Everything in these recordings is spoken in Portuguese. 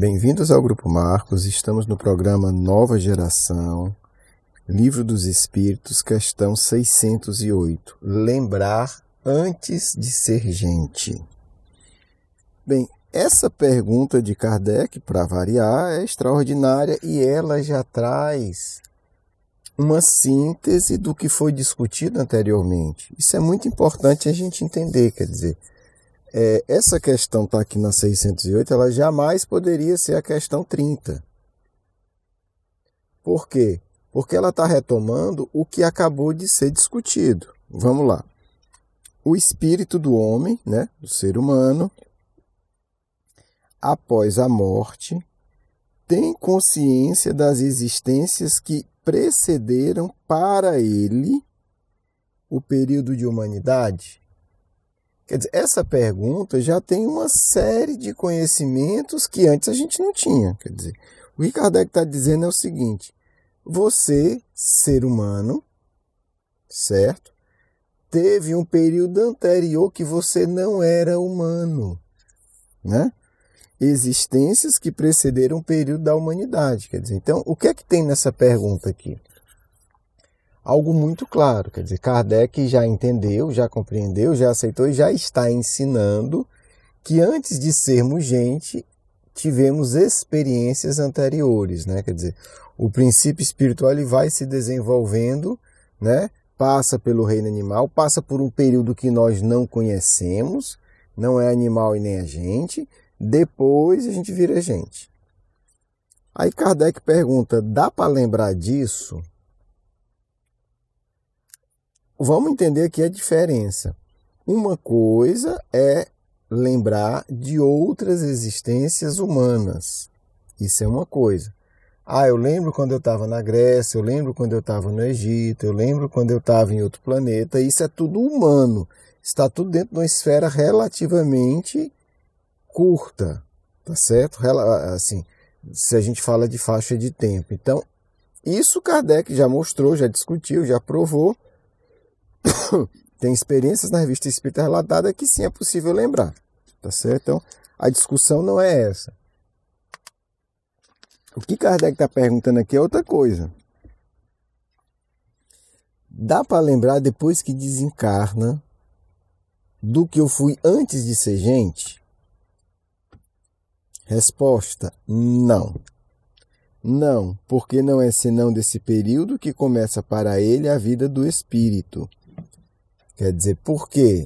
Bem-vindos ao Grupo Marcos, estamos no programa Nova Geração, Livro dos Espíritos, questão 608, lembrar antes de ser gente. Bem, essa pergunta de Kardec, para variar, é extraordinária e ela já traz uma síntese do que foi discutido anteriormente. Isso é muito importante a gente entender, quer dizer, essa questão está aqui na 608, ela jamais poderia ser a questão 30. Por quê? Porque ela está retomando o que acabou de ser discutido. Vamos lá. O espírito do homem, né, do ser humano, após a morte, tem consciência das existências que precederam para ele o período de humanidade? Quer dizer, essa pergunta já tem uma série de conhecimentos que antes a gente não tinha. Quer dizer, o que Kardec está dizendo é o seguinte: você, ser humano, certo? Teve um período anterior que você não era humano, né? Existências que precederam o período da humanidade. Quer dizer, então, o que é que tem nessa pergunta aqui? Algo muito claro, quer dizer, Kardec já entendeu, já compreendeu, já aceitou e já está ensinando que antes de sermos gente, tivemos experiências anteriores, né? Quer dizer, o princípio espiritual ele vai se desenvolvendo, né? Passa pelo reino animal, passa por um período que nós não conhecemos, não é animal e nem a gente, depois a gente vira gente. Aí Kardec pergunta, dá para lembrar disso? Vamos entender aqui a diferença. Uma coisa é lembrar de outras existências humanas. Isso é uma coisa. Eu lembro quando eu estava na Grécia, eu lembro quando eu estava no Egito, eu lembro quando eu estava em outro planeta. Isso é tudo humano. Está tudo dentro de uma esfera relativamente curta, tá certo? Assim, se a gente fala de faixa de tempo. Então, isso Kardec já mostrou, já discutiu, já provou. Tem experiências na Revista Espírita relatada que sim é possível lembrar, tá certo? Então, a discussão não é essa. O que Kardec está perguntando aqui é outra coisa. Dá para lembrar depois que desencarna do que eu fui antes de ser gente? Resposta, não. Não, porque não é senão desse período que começa para ele a vida do espírito. Quer dizer, por quê?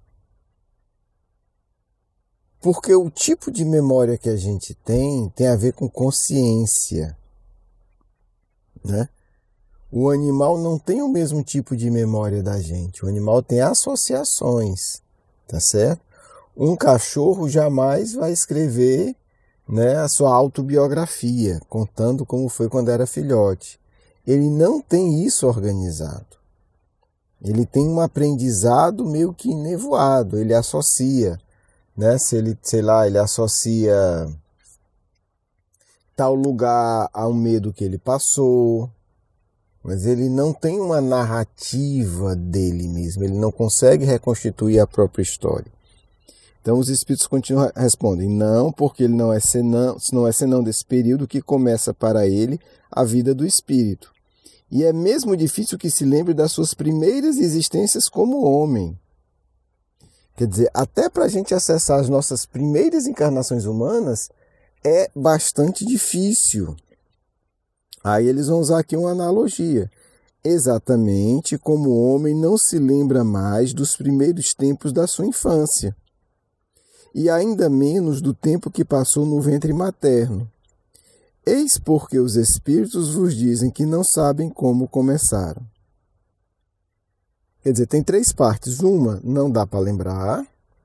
Porque o tipo de memória que a gente tem a ver com consciência, né? O animal não tem o mesmo tipo de memória da gente. O animal tem associações, tá certo? Um cachorro jamais vai escrever, né, a sua autobiografia, contando como foi quando era filhote. Ele não tem isso organizado. Ele tem um aprendizado meio que nevoado, ele associa, né? Se ele, sei lá, ele associa tal lugar a um medo que ele passou, mas ele não tem uma narrativa dele mesmo, ele não consegue reconstituir a própria história. Então os espíritos continuam respondem, não, porque ele não é senão desse período que começa para ele a vida do espírito. E é mesmo difícil que se lembre das suas primeiras existências como homem. Quer dizer, até para a gente acessar as nossas primeiras encarnações humanas, é bastante difícil. Aí eles vão usar aqui uma analogia. Exatamente como o homem não se lembra mais dos primeiros tempos da sua infância. E ainda menos do tempo que passou no ventre materno. Eis porque os espíritos vos dizem que não sabem como começaram. Quer dizer, tem 3 partes. Uma, não dá para lembrar.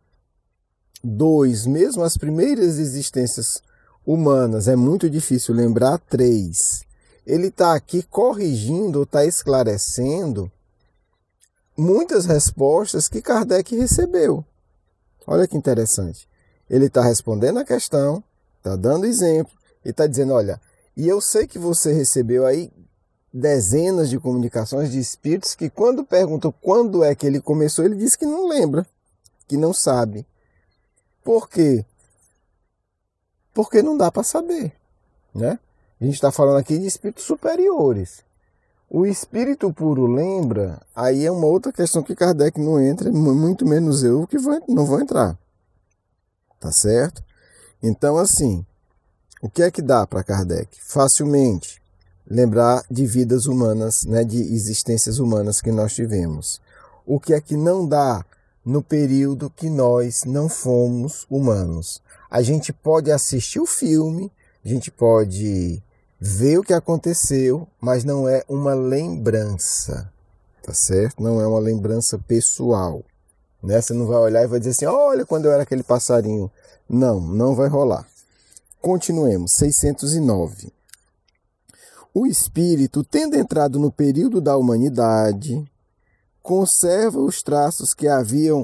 2, mesmo as primeiras existências humanas é muito difícil lembrar. 3, ele está aqui corrigindo, está esclarecendo muitas respostas que Kardec recebeu. Olha que interessante. Ele está respondendo a questão, está dando exemplo. Ele está dizendo, olha, e eu sei que você recebeu aí dezenas de comunicações de espíritos que quando perguntam quando é que ele começou, ele diz que não lembra, que não sabe. Por quê? porque não dá para saber, né? A gente está falando aqui de espíritos superiores. O espírito puro lembra, aí é uma outra questão que Kardec não entra, muito menos eu que não vou entrar. Tá certo? Então, assim, o que é que dá para Kardec? Facilmente lembrar de vidas humanas, né, de existências humanas que nós tivemos. O que é que não dá no período que nós não fomos humanos? A gente pode assistir o filme, a gente pode ver o que aconteceu, mas não é uma lembrança, tá certo? Não é uma lembrança pessoal, né? Você não vai olhar e vai dizer assim, olha quando eu era aquele passarinho. Não, não vai rolar. Continuemos, 609. O espírito, tendo entrado no período da humanidade, conserva os traços que haviam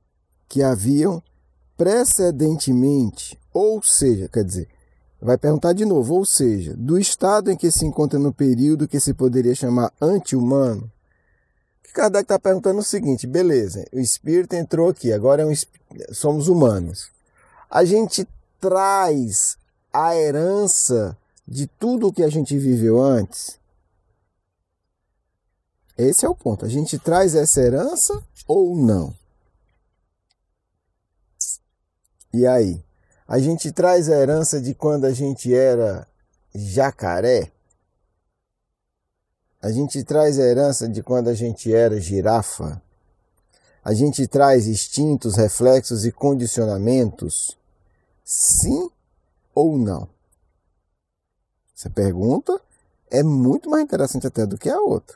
precedentemente, ou seja, quer dizer, vai perguntar de novo, ou seja, do estado em que se encontra no período que se poderia chamar anti-humano. Que Kardec está perguntando o seguinte, beleza, o espírito entrou aqui, agora somos humanos. A gente traz a herança de tudo o que a gente viveu antes? Esse é o ponto. A gente traz essa herança ou não? E aí? A gente traz a herança de quando a gente era jacaré? A gente traz a herança de quando a gente era girafa? A gente traz instintos, reflexos e condicionamentos? Sim ou não? Essa pergunta é muito mais interessante até do que a outra.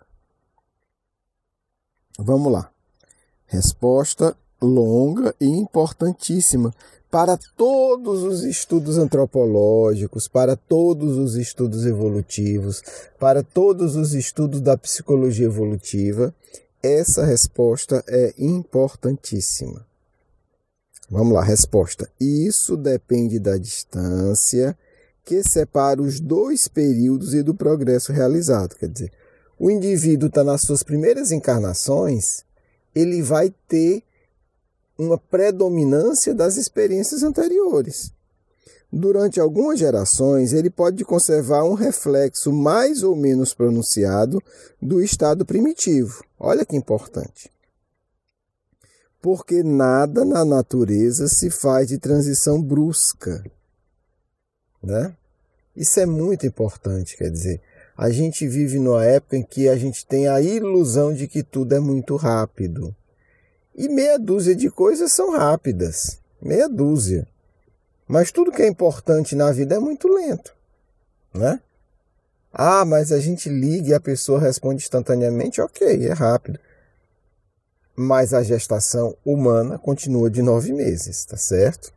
Vamos lá. Resposta longa e importantíssima para todos os estudos antropológicos, para todos os estudos evolutivos, para todos os estudos da psicologia evolutiva. Essa resposta é importantíssima. Vamos lá, resposta. Isso depende da distância que separa os dois períodos e do progresso realizado. Quer dizer, o indivíduo está nas suas primeiras encarnações, ele vai ter uma predominância das experiências anteriores. Durante algumas gerações, ele pode conservar um reflexo mais ou menos pronunciado do estado primitivo. Olha que importante. Porque nada na natureza se faz de transição brusca, né? Isso é muito importante, quer dizer, a gente vive numa época em que a gente tem a ilusão de que tudo é muito rápido. E meia dúzia de coisas são rápidas, meia dúzia. Mas tudo que é importante na vida é muito lento, né? Ah, mas a gente liga e a pessoa responde instantaneamente, ok, é rápido. Mas a gestação humana continua de 9 meses, tá certo?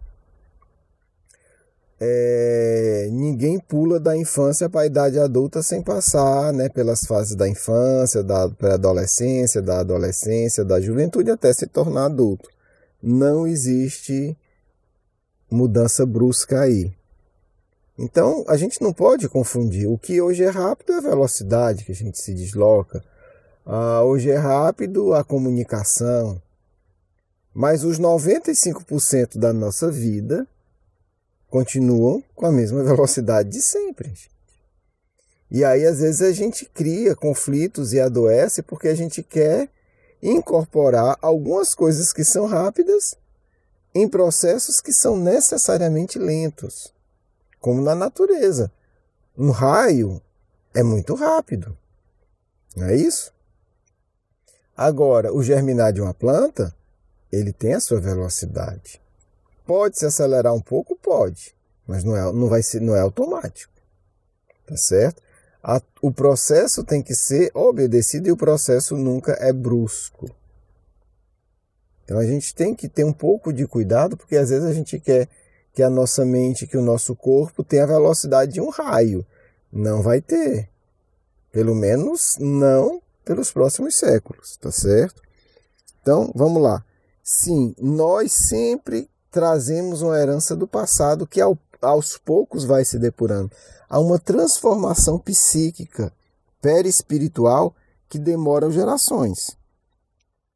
Ninguém pula da infância para a idade adulta sem passar, né, pelas fases da infância, da pré-adolescência, da adolescência, da juventude até se tornar adulto. Não existe mudança brusca aí. Então, a gente não pode confundir. O que hoje é rápido é a velocidade que a gente se desloca. Hoje é rápido a comunicação. Mas os 95% da nossa vida continuam com a mesma velocidade de sempre. E aí, às vezes, a gente cria conflitos e adoece porque a gente quer incorporar algumas coisas que são rápidas em processos que são necessariamente lentos, como na natureza. Um raio é muito rápido, não é isso? Agora, o germinar de uma planta, ele tem a sua velocidade. Pode se acelerar um pouco? Pode, mas não é automático, tá certo? O processo tem que ser obedecido e o processo nunca é brusco. Então a gente tem que ter um pouco de cuidado, porque às vezes a gente quer que a nossa mente, que o nosso corpo tenha a velocidade de um raio. Não vai ter. Pelo menos não pelos próximos séculos, tá certo? Então, vamos lá. Sim, nós sempre trazemos uma herança do passado que aos poucos vai se depurando. Há uma transformação psíquica, perispiritual, que demora gerações.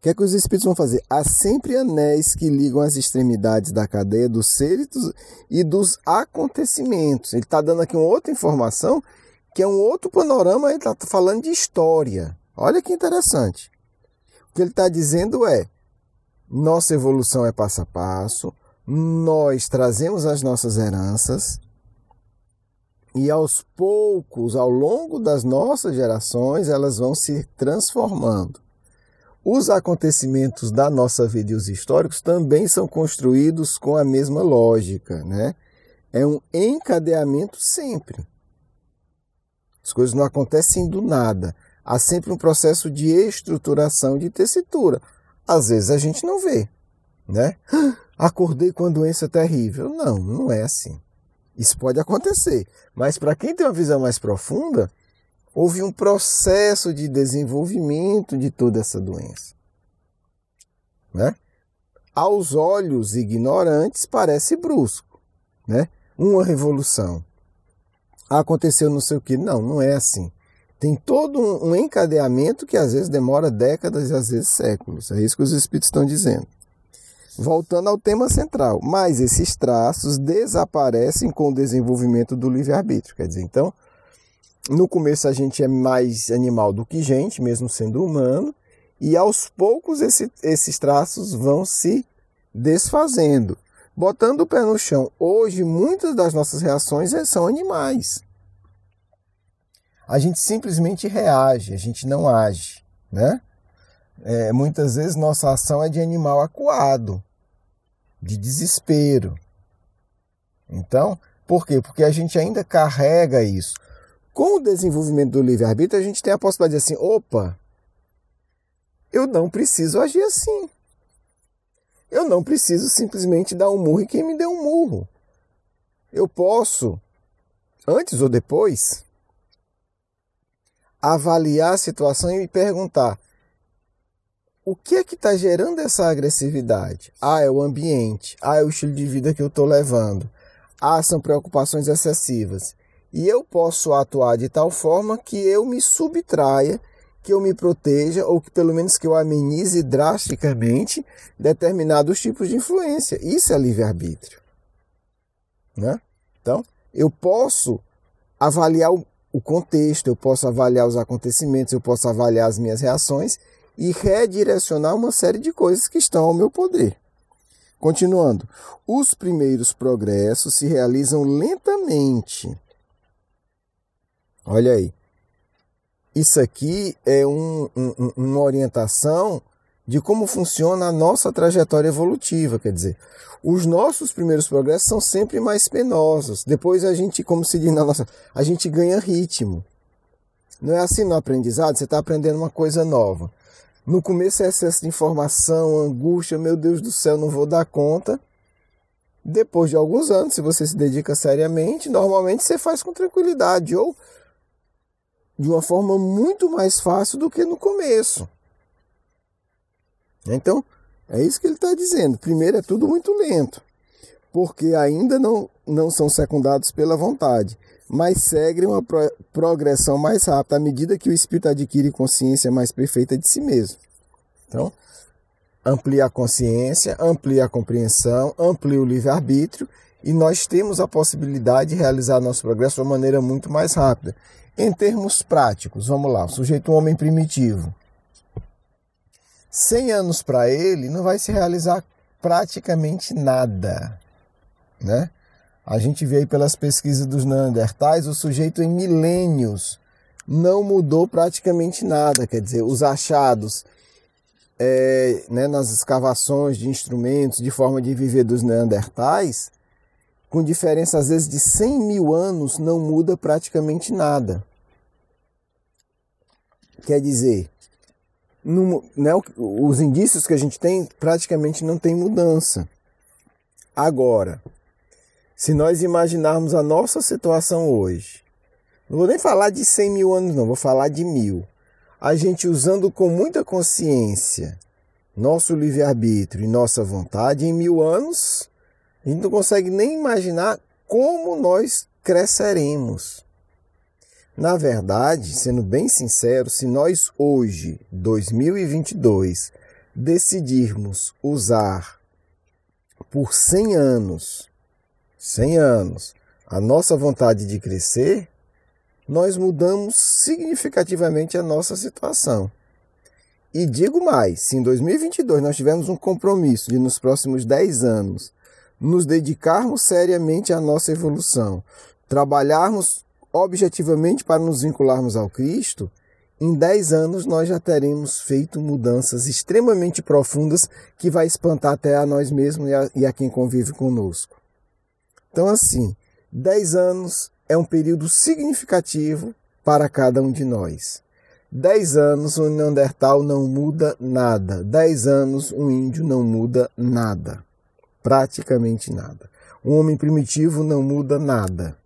que é que os espíritos vão fazer? Há sempre anéis que ligam as extremidades da cadeia dos seres e dos acontecimentos. Ele está dando aqui uma outra informação, que é um outro panorama, ele está falando de história. Olha que interessante. O que ele está dizendo é, nossa evolução é passo a passo, nós trazemos as nossas heranças, e aos poucos, ao longo das nossas gerações, elas vão se transformando. Os acontecimentos da nossa vida e os históricos também são construídos com a mesma lógica, né? É um encadeamento sempre. As coisas não acontecem do nada. Há sempre um processo de estruturação, de tessitura. Às vezes a gente não vê, né? Acordei com uma doença terrível. Não, não é assim. Isso pode acontecer. Mas para quem tem uma visão mais profunda, houve um processo de desenvolvimento de toda essa doença, né? Aos olhos ignorantes parece brusco, né? Uma revolução. Aconteceu não sei o que. Não, não é assim. Tem todo um encadeamento que às vezes demora décadas e às vezes séculos. É isso que os espíritos estão dizendo. Voltando ao tema central, mas esses traços desaparecem com o desenvolvimento do livre-arbítrio. Quer dizer, então, no começo a gente é mais animal do que gente, mesmo sendo humano, e aos poucos esses traços vão se desfazendo. Botando o pé no chão, hoje muitas das nossas reações são animais. A gente simplesmente reage, a gente não age, né? Muitas vezes nossa ação é de animal acuado, de desespero. Então, por quê? Porque a gente ainda carrega isso. Com o desenvolvimento do livre-arbítrio, a gente tem a possibilidade de dizer assim, opa, eu não preciso agir assim. Eu não preciso simplesmente dar um murro em quem me deu um murro. Eu posso, antes ou depois, avaliar a situação e me perguntar, o que é que está gerando essa agressividade? É o ambiente. É o estilo de vida que eu estou levando. São preocupações excessivas. E eu posso atuar de tal forma que eu me subtraia, que eu me proteja, ou que pelo menos que eu amenize drasticamente determinados tipos de influência. Isso é livre-arbítrio, né? Então, eu posso avaliar o contexto, eu posso avaliar os acontecimentos, eu posso avaliar as minhas reações e redirecionar uma série de coisas que estão ao meu poder. Continuando, os primeiros progressos se realizam lentamente. Olha aí, isso aqui é uma orientação de como funciona a nossa trajetória evolutiva, quer dizer, os nossos primeiros progressos são sempre mais penosos, depois a gente, como se diz a gente ganha ritmo. Não é assim no aprendizado, você está aprendendo uma coisa nova. No começo é excesso de informação, angústia, meu Deus do céu, não vou dar conta. Depois de alguns anos, se você se dedica seriamente, normalmente você faz com tranquilidade ou de uma forma muito mais fácil do que no começo. Então, é isso que ele está dizendo. Primeiro é tudo muito lento, porque ainda não são secundados pela vontade, mas seguem uma progressão mais rápida à medida que o espírito adquire consciência mais perfeita de si mesmo. Então, amplia a consciência, amplia a compreensão, amplia o livre-arbítrio e nós temos a possibilidade de realizar nosso progresso de uma maneira muito mais rápida. Em termos práticos, vamos lá, o sujeito um homem primitivo. 100 anos para ele não vai se realizar praticamente nada, né? A gente vê aí pelas pesquisas dos neandertais, o sujeito em milênios não mudou praticamente nada. Quer dizer, os achados nas escavações de instrumentos, de forma de viver dos neandertais, com diferença às vezes de 100 mil anos, não muda praticamente nada. Quer dizer, os indícios que a gente tem praticamente não tem mudança. Agora, se nós imaginarmos a nossa situação hoje, não vou nem falar de 100 mil anos não, vou falar de 1000. A gente usando com muita consciência nosso livre-arbítrio e nossa vontade, em 1000 anos, a gente não consegue nem imaginar como nós cresceremos. Na verdade, sendo bem sincero, se nós hoje, 2022, decidirmos usar por 100 anos, a nossa vontade de crescer, nós mudamos significativamente a nossa situação. E digo mais, se em 2022 nós tivermos um compromisso de nos próximos 10 anos nos dedicarmos seriamente à nossa evolução, trabalharmos objetivamente para nos vincularmos ao Cristo, em 10 anos nós já teremos feito mudanças extremamente profundas que vai espantar até a nós mesmos e a quem convive conosco. Então assim, 10 anos é um período significativo para cada um de nós. 10 anos um Neandertal não muda nada. 10 anos um índio não muda nada. Praticamente nada. Um homem primitivo não muda nada.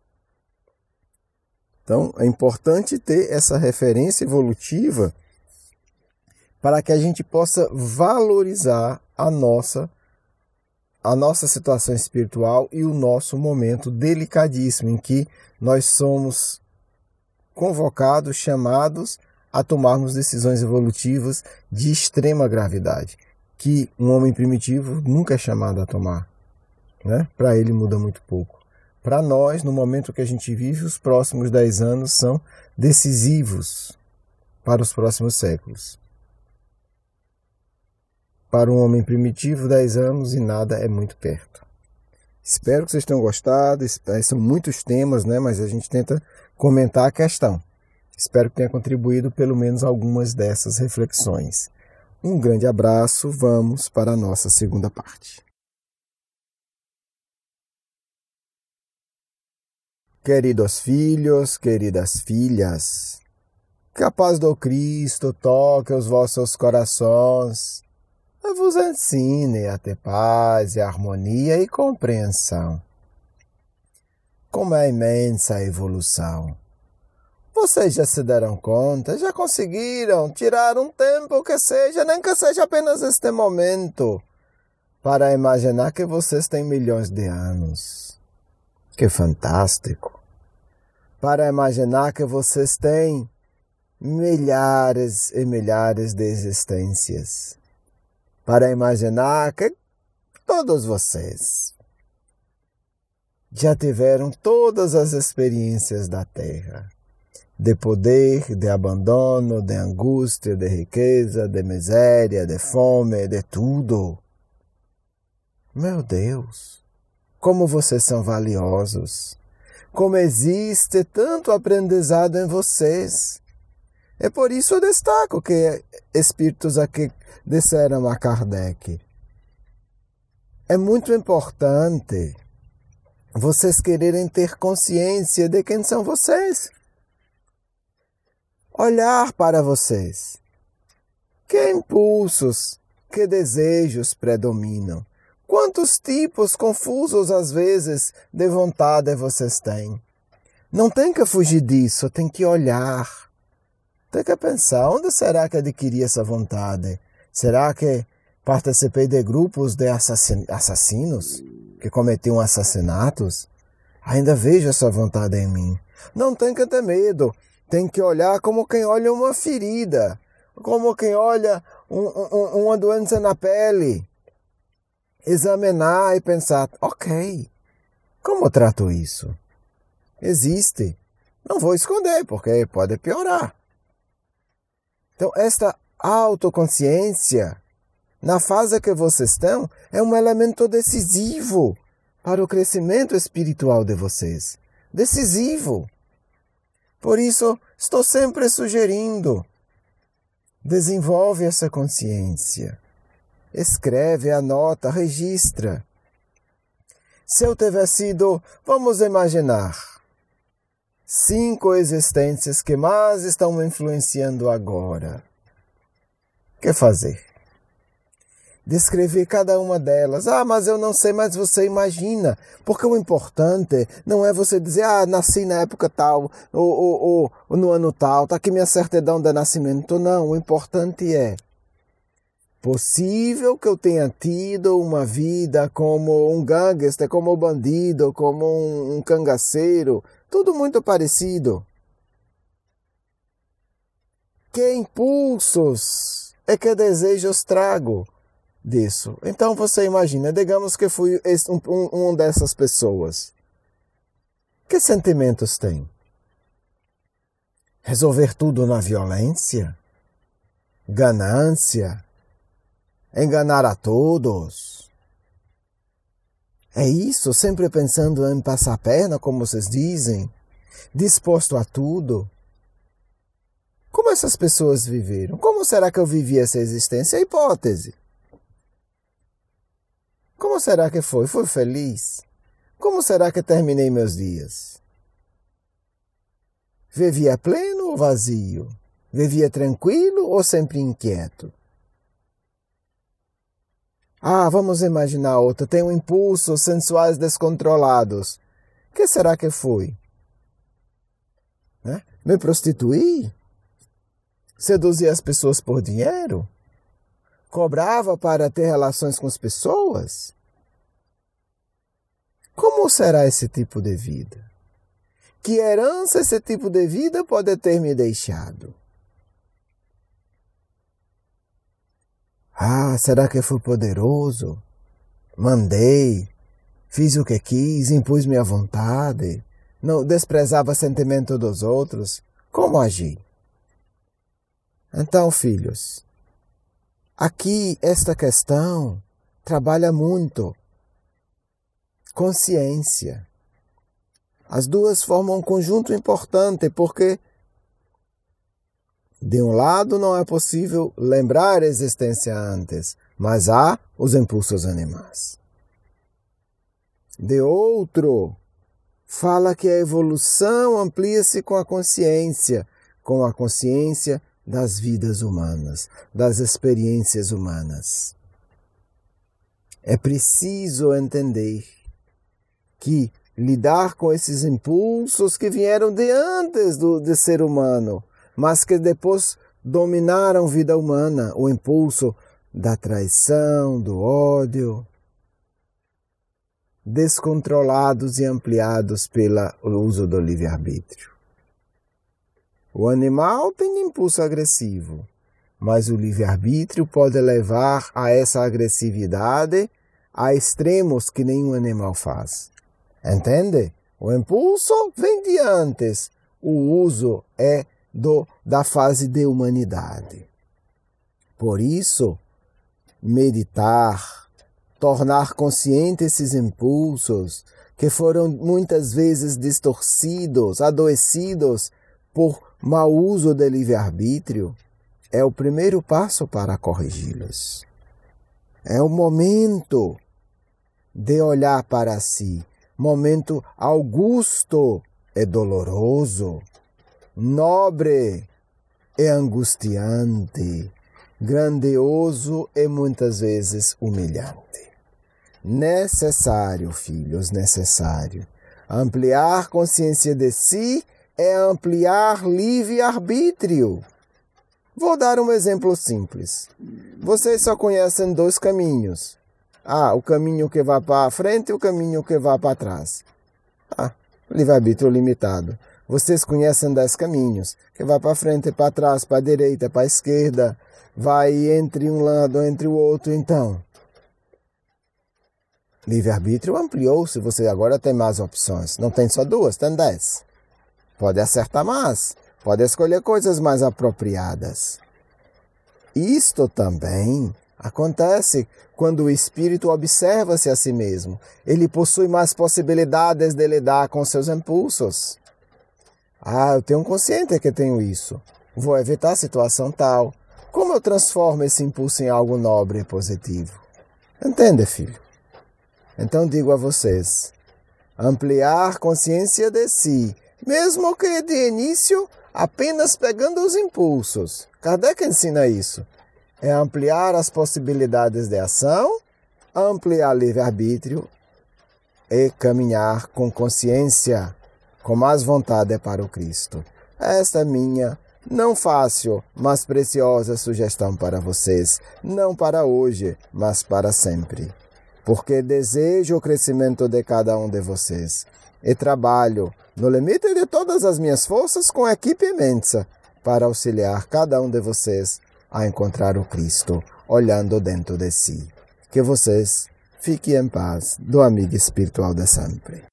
Então, é importante ter essa referência evolutiva para que a gente possa valorizar a nossa situação espiritual e o nosso momento delicadíssimo em que nós somos convocados, chamados a tomarmos decisões evolutivas de extrema gravidade, que um homem primitivo nunca é chamado a tomar, né? Para ele muda muito pouco. Para nós, no momento que a gente vive, os próximos 10 anos são decisivos para os próximos séculos. Para um homem primitivo, 10 anos e nada é muito perto. Espero que vocês tenham gostado. São muitos temas, né? Mas a gente tenta comentar a questão. Espero que tenha contribuído pelo menos algumas dessas reflexões. Um grande abraço. Vamos para a nossa segunda parte. Queridos filhos, queridas filhas, que a paz do Cristo toque os vossos corações e vos ensine a ter paz e harmonia e compreensão. Como é imensa a evolução! Vocês já se deram conta, já conseguiram tirar um tempo que seja, nem que seja apenas este momento, para imaginar que vocês têm milhões de anos. Que fantástico! Para imaginar que vocês têm milhares e milhares de existências. Para imaginar que todos vocês já tiveram todas as experiências da Terra. De poder, de abandono, de angústia, de riqueza, de miséria, de fome, de tudo. Meu Deus, como vocês são valiosos! Como existe tanto aprendizado em vocês! É por isso eu destaco que espíritos aqui disseram a Kardec. É muito importante vocês quererem ter consciência de quem são vocês. Olhar para vocês. Que impulsos, que desejos predominam? Quantos tipos confusos às vezes de vontade vocês têm? Não tem que fugir disso, tem que olhar. Tem que pensar, onde será que adquiri essa vontade? Será que participei de grupos de assassinos que cometiam assassinatos? Ainda vejo essa vontade em mim. Não tem que ter medo. Tem que olhar como quem olha uma ferida, como quem olha uma doença na pele. Examinar e pensar, ok, como eu trato isso? Existe. Não vou esconder, porque pode piorar. Então, esta autoconsciência, na fase que vocês estão, é um elemento decisivo para o crescimento espiritual de vocês. Decisivo. Por isso, estou sempre sugerindo, desenvolve essa consciência. Escreve, anota, registra. Se eu tivesse sido, vamos imaginar, 5 existências que mais estão me influenciando agora. O que fazer? Descrever cada uma delas. Mas eu não sei, mas você imagina. Porque o importante não é você dizer, nasci na época tal, ou no ano tal, está aqui minha certidão de nascimento. Não, o importante é possível que eu tenha tido uma vida como um gangster, como um bandido, como um cangaceiro, tudo muito parecido. Que impulsos é que desejos trago disso? Então você imagina, digamos que fui um dessas pessoas. Que sentimentos tem? Resolver tudo na violência? Ganância? Enganar a todos? É isso, sempre pensando em passar a perna, como vocês dizem? Disposto a tudo? Como essas pessoas viveram? Como será que eu vivi essa existência? É hipótese. Como será que foi? Fui feliz? Como será que terminei meus dias? Vivia pleno ou vazio? Vivia tranquilo ou sempre inquieto? Vamos imaginar outra. Tem impulsos sensuais descontrolados. O que será que foi? Me prostituí? Seduzia as pessoas por dinheiro? Cobrava para ter relações com as pessoas? Como será esse tipo de vida? Que herança esse tipo de vida pode ter me deixado? Será que fui poderoso? Mandei, fiz o que quis, impus minha vontade, não desprezava o sentimento dos outros. Como agi? Então, filhos, aqui esta questão trabalha muito. Consciência. As duas formam um conjunto importante porque, de um lado, não é possível lembrar a existência antes, mas há os impulsos animais. De outro, fala que a evolução amplia-se com a consciência das vidas humanas, das experiências humanas. É preciso entender que lidar com esses impulsos que vieram de antes do ser humano, mas que depois dominaram a vida humana, o impulso da traição, do ódio, descontrolados e ampliados pelo uso do livre-arbítrio. O animal tem impulso agressivo, mas o livre-arbítrio pode levar a essa agressividade a extremos que nenhum animal faz. Entende? O impulso vem de antes, o uso é da fase de humanidade. Por isso, meditar, tornar consciente esses impulsos que foram muitas vezes distorcidos, adoecidos por mau uso do livre-arbítrio, é o primeiro passo para corrigi-los. É o momento de olhar para si. Momento augusto e doloroso, nobre e angustiante, grandioso e muitas vezes humilhante. Necessário, filhos, necessário. Ampliar consciência de si é ampliar livre-arbítrio. Vou dar um exemplo simples. Vocês só conhecem 2 caminhos. O caminho que vai para frente e o caminho que vai para trás. Livre-arbítrio limitado. Vocês conhecem 10 caminhos, que vai para frente, para trás, para a direita, para a esquerda, vai entre um lado, entre o outro. Então, livre-arbítrio ampliou-se, você agora tem mais opções. Não tem só 2, tem 10. Pode acertar mais, pode escolher coisas mais apropriadas. Isto também acontece quando o espírito observa-se a si mesmo. Ele possui mais possibilidades de lidar com seus impulsos. Eu tenho consciente que tenho isso. Vou evitar a situação tal. Como eu transformo esse impulso em algo nobre e positivo? Entende, filho? Então digo a vocês, ampliar consciência de si, mesmo que de início apenas pegando os impulsos. Kardec ensina isso. É ampliar as possibilidades de ação, ampliar livre-arbítrio e caminhar com consciência, com mais vontade para o Cristo. Esta é minha, não fácil, mas preciosa sugestão para vocês, não para hoje, mas para sempre. Porque desejo o crescimento de cada um de vocês e trabalho, no limite de todas as minhas forças, com a equipe imensa, para auxiliar cada um de vocês a encontrar o Cristo olhando dentro de si. Que vocês fiquem em paz do amigo espiritual de sempre.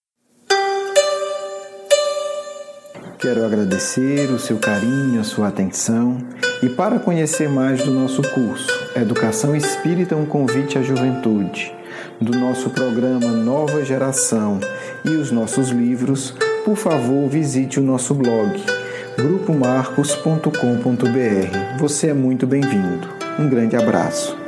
Quero agradecer o seu carinho, a sua atenção e para conhecer mais do nosso curso Educação Espírita, um convite à juventude, do nosso programa Nova Geração e os nossos livros, por favor visite o nosso blog grupomarcos.com.br. Você é muito bem-vindo. Um grande abraço.